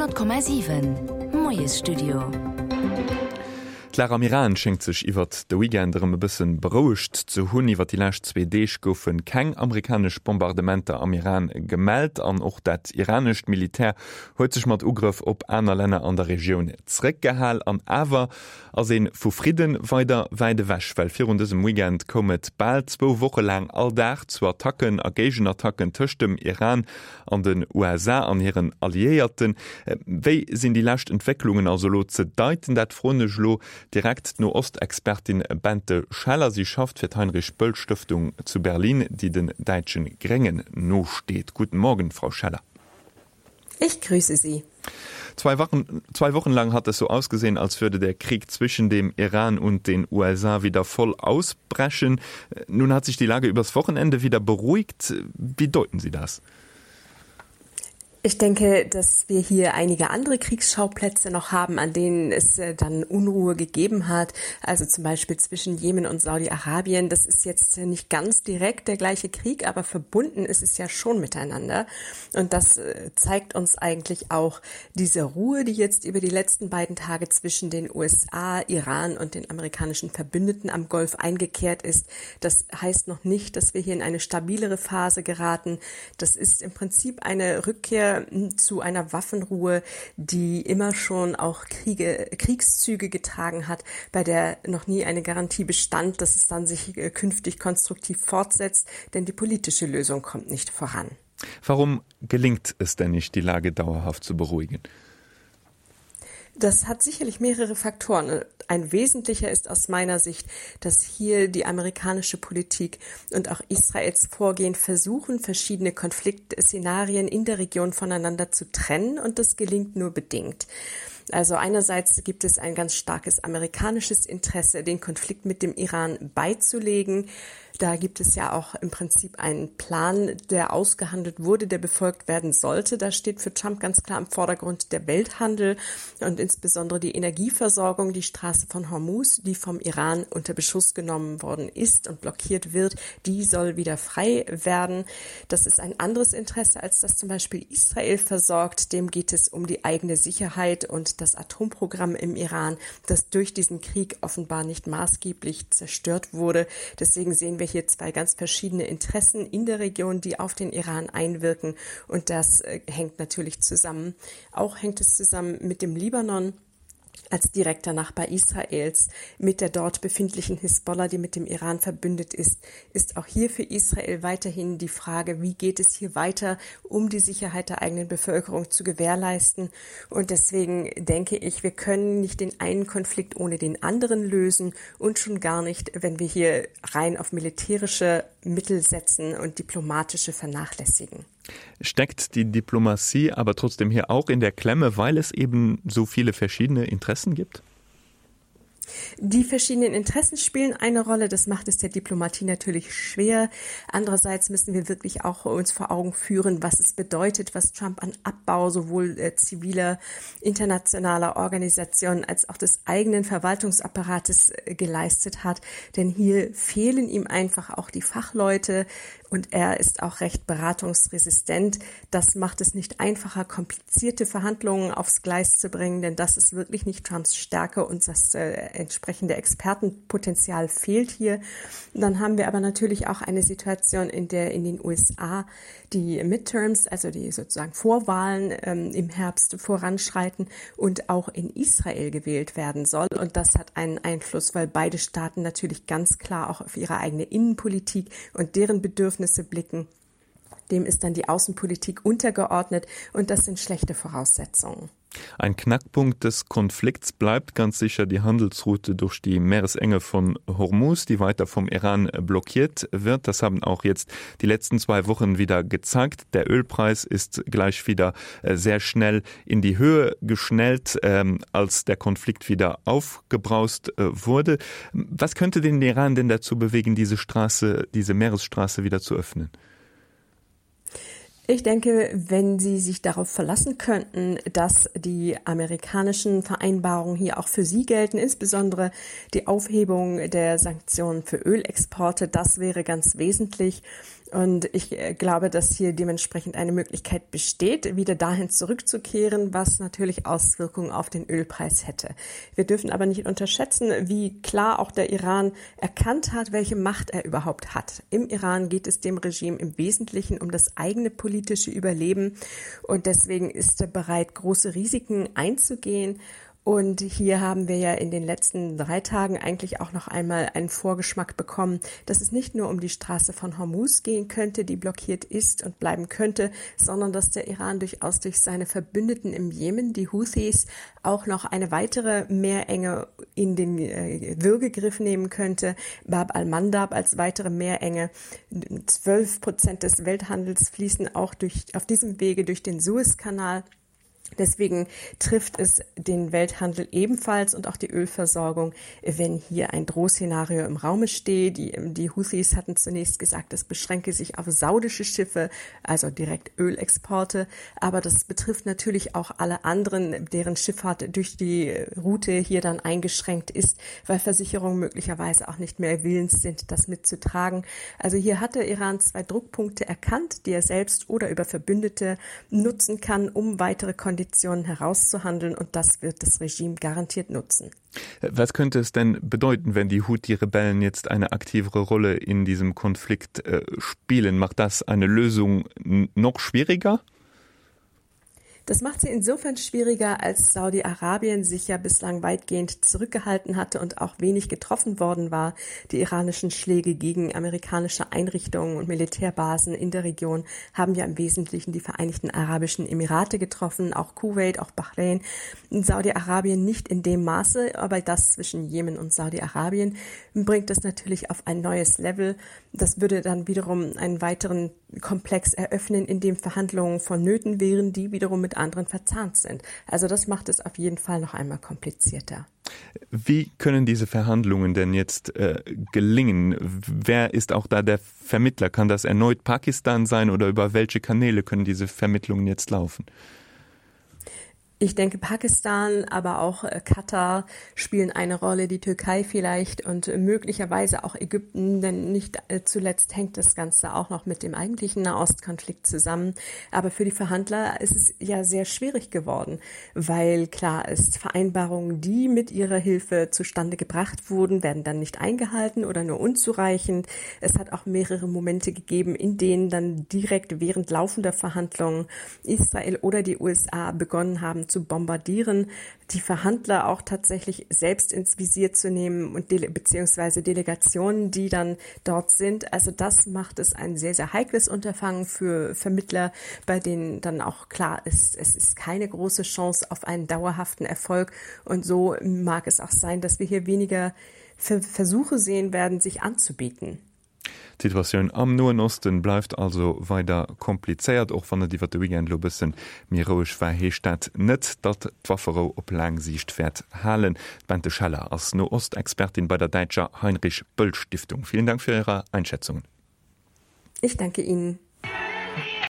100,7 Moes Studio. Klar am Iran schenkt sich iwwer de Weekenderem e bisssen beroucht zu hunn iwwer die lacht 2D goufen keng amerikasch Bombardementer am Iran gemeldt an och dat iranisch Militär huet sech mat Ugriff op aner Länder an der Region zréckgehall an awer as en vu Frieden weider weide wäch, well vir diesem Weekend kommet bald 2 Woche lang alldach zu Attacken Attacken töcht dem Iran an den USA an ihren Alliierten. Wéi sinn die lacht Entwicklungen also lo ze deiten dat Fronelo direkt no Ostexpertin Bente Scheller. Sie schafft fir Heinrich-Böll-Stiftung zu Berlin, die den Deitschen Grengen no steht. Guten Morgen, Frau Scheller. Ich grüße Sie. 2 Wochen lang hat es so ausgesehen, als würde der Krieg zwischen dem Iran und den USA wieder voll ausbrechen. Nun hat sich die Lage übers Wochenende wieder beruhigt. Wie deuten Sie das? Ich denke, dass wir hier einige andere Kriegsschauplätze noch haben, an denen es dann Unruhe gegeben hat. Also zum Beispiel zwischen Jemen und Saudi-Arabien. Das ist jetzt nicht ganz direkt der gleiche Krieg, aber verbunden ist es ja schon miteinander. Und das zeigt uns eigentlich auch diese Ruhe, die jetzt über die letzten beiden Tage zwischen den USA, Iran und den amerikanischen Verbündeten am Golf eingekehrt ist. Das heißt noch nicht, dass wir hier in eine stabilere Phase geraten. Das ist im Prinzip eine Rückkehr zu einer Waffenruhe, die immer schon auch Kriegszüge getragen hat, bei der noch nie eine Garantie bestand, dass es dann sich künftig konstruktiv fortsetzt, denn die politische Lösung kommt nicht voran. Warum gelingt es denn nicht, die Lage dauerhaft zu beruhigen? Das hat sicherlich mehrere Faktoren. Ein wesentlicher ist aus meiner Sicht, dass hier die amerikanische Politik und auch Israels Vorgehen versuchen, verschiedene Konfliktszenarien in der Region voneinander zu trennen, und das gelingt nur bedingt. Also einerseits gibt es ein ganz starkes amerikanisches Interesse, den Konflikt mit dem Iran beizulegen. Da gibt es ja auch im Prinzip einen Plan, der ausgehandelt wurde, der befolgt werden sollte. Da steht für Trump ganz klar im Vordergrund der Welthandel und insbesondere die Energieversorgung, die Straße von Hormuz, die vom Iran unter Beschuss genommen worden ist und blockiert wird, die soll wieder frei werden. Das ist ein anderes Interesse, als das zum Beispiel Israel versorgt. Dem geht es um die eigene Sicherheit und das Atomprogramm im Iran, das durch diesen Krieg offenbar nicht maßgeblich zerstört wurde. Deswegen sehen wir hier 2 ganz verschiedene Interessen in der Region, die auf den Iran einwirken, und das hängt natürlich zusammen. Auch hängt es zusammen mit dem Libanon als direkter Nachbar Israels, mit der dort befindlichen Hisbollah, die mit dem Iran verbündet ist auch hier für Israel weiterhin die Frage, wie geht es hier weiter, um die Sicherheit der eigenen Bevölkerung zu gewährleisten. Und deswegen denke ich, wir können nicht den einen Konflikt ohne den anderen lösen und schon gar nicht, wenn wir hier rein auf militärische Mittel setzen und diplomatische vernachlässigen. Steckt die Diplomatie aber trotzdem hier auch in der Klemme, weil es eben so viele verschiedene Interessen gibt? Die verschiedenen Interessen spielen eine Rolle. Das macht es der Diplomatie natürlich schwer. Andererseits müssen wir wirklich auch uns vor Augen führen, was es bedeutet, was Trump an Abbau sowohl ziviler, internationaler Organisationen als auch des eigenen Verwaltungsapparates geleistet hat. Denn hier fehlen ihm einfach auch die Fachleute. Und er ist auch recht beratungsresistent. Das macht es nicht einfacher, komplizierte Verhandlungen aufs Gleis zu bringen, denn das ist wirklich nicht Trumps Stärke und das entsprechende Expertenpotenzial fehlt hier. Und dann haben wir aber natürlich auch eine Situation, in der in den USA die Midterms, also die sozusagen Vorwahlen im Herbst voranschreiten und auch in Israel gewählt werden soll. Und das hat einen Einfluss, weil beide Staaten natürlich ganz klar auch auf ihre eigene Innenpolitik und deren Bedürfnisse blicken. Dem ist dann die Außenpolitik untergeordnet und das sind schlechte Voraussetzungen. Ein Knackpunkt des Konflikts bleibt ganz sicher die Handelsroute durch die Meeresenge von Hormuz, die weiter vom Iran blockiert wird. Das haben auch jetzt die letzten 2 Wochen wieder gezeigt. Der Ölpreis ist gleich wieder sehr schnell in die Höhe geschnellt, als der Konflikt wieder aufgebraust wurde. Was könnte den Iran denn dazu bewegen, diese Meeresstraße wieder zu öffnen? Ich denke, wenn Sie sich darauf verlassen könnten, dass die amerikanischen Vereinbarungen hier auch für Sie gelten, insbesondere die Aufhebung der Sanktionen für Ölexporte, das wäre ganz wesentlich. Und ich glaube, dass hier dementsprechend eine Möglichkeit besteht, wieder dahin zurückzukehren, was natürlich Auswirkungen auf den Ölpreis hätte. Wir dürfen aber nicht unterschätzen, wie klar auch der Iran erkannt hat, welche Macht er überhaupt hat. Im Iran geht es dem Regime im Wesentlichen um das eigene politische Überleben und deswegen ist er bereit, große Risiken einzugehen. Und hier haben wir ja in den letzten 3 Tagen eigentlich auch noch einmal einen Vorgeschmack bekommen, dass es nicht nur um die Straße von Hormuz gehen könnte, die blockiert ist und bleiben könnte, sondern dass der Iran durchaus durch seine Verbündeten im Jemen, die Houthis, auch noch eine weitere Meerenge in den Würgegriff nehmen könnte. Bab al-Mandab als weitere Meerenge. 12% des Welthandels fließen auch auf diesem Wege durch den Suezkanal. Deswegen trifft es den Welthandel ebenfalls und auch die Ölversorgung, wenn hier ein Drohszenario im Raume steht. Die Houthis hatten zunächst gesagt, es beschränke sich auf saudische Schiffe, also direkt Ölexporte. Aber das betrifft natürlich auch alle anderen, deren Schifffahrt durch die Route hier dann eingeschränkt ist, weil Versicherungen möglicherweise auch nicht mehr willens sind, das mitzutragen. Also hier hat der Iran 2 Druckpunkte erkannt, die er selbst oder über Verbündete nutzen kann, um weitere Konditionen herauszuhandeln und das wird das Regime garantiert nutzen. Was könnte es denn bedeuten, wenn die Houthi-Rebellen jetzt eine aktivere Rolle in diesem Konflikt spielen? Macht das eine Lösung noch schwieriger? Das macht sie insofern schwieriger, als Saudi-Arabien sich ja bislang weitgehend zurückgehalten hatte und auch wenig getroffen worden war. Die iranischen Schläge gegen amerikanische Einrichtungen und Militärbasen in der Region haben ja im Wesentlichen die Vereinigten Arabischen Emirate getroffen, auch Kuwait, auch Bahrain. Saudi-Arabien nicht in dem Maße, aber das zwischen Jemen und Saudi-Arabien bringt das natürlich auf ein neues Level. Das würde dann wiederum einen weiteren Komplex eröffnen, in dem Verhandlungen vonnöten wären, die wiederum mit anderen verzahnt sind. Also das macht es auf jeden Fall noch einmal komplizierter. Wie können diese Verhandlungen denn jetzt gelingen? Wer ist auch da der Vermittler? Kann das erneut Pakistan sein oder über welche Kanäle können diese Vermittlungen jetzt laufen? Ich denke, Pakistan, aber auch Katar spielen eine Rolle, die Türkei vielleicht und möglicherweise auch Ägypten, denn nicht zuletzt hängt das Ganze auch noch mit dem eigentlichen Nahostkonflikt zusammen. Aber für die Verhandler ist es ja sehr schwierig geworden, weil klar ist, Vereinbarungen, die mit ihrer Hilfe zustande gebracht wurden, werden dann nicht eingehalten oder nur unzureichend. Es hat auch mehrere Momente gegeben, in denen dann direkt während laufender Verhandlungen Israel oder die USA begonnen haben, zu bombardieren, die Verhandler auch tatsächlich selbst ins Visier zu nehmen und beziehungsweise Delegationen, die dann dort sind. Also das macht es ein sehr, sehr heikles Unterfangen für Vermittler, bei denen dann auch klar ist, es ist keine große Chance auf einen dauerhaften Erfolg. Und so mag es auch sein, dass wir hier weniger Versuche sehen werden, sich anzubieten. Die Situation am Nahen Osten bleibt also weiter kompliziert, auch wenn die Weekend lo bisschen mirroisch verheescht hat, nicht, dass die Waffero auf Langsicht fährt halen. Bente Schaller als Nahostexpertin bei der Deutscher Heinrich Böll Stiftung. Vielen Dank für Ihre Einschätzungen. Ich danke Ihnen.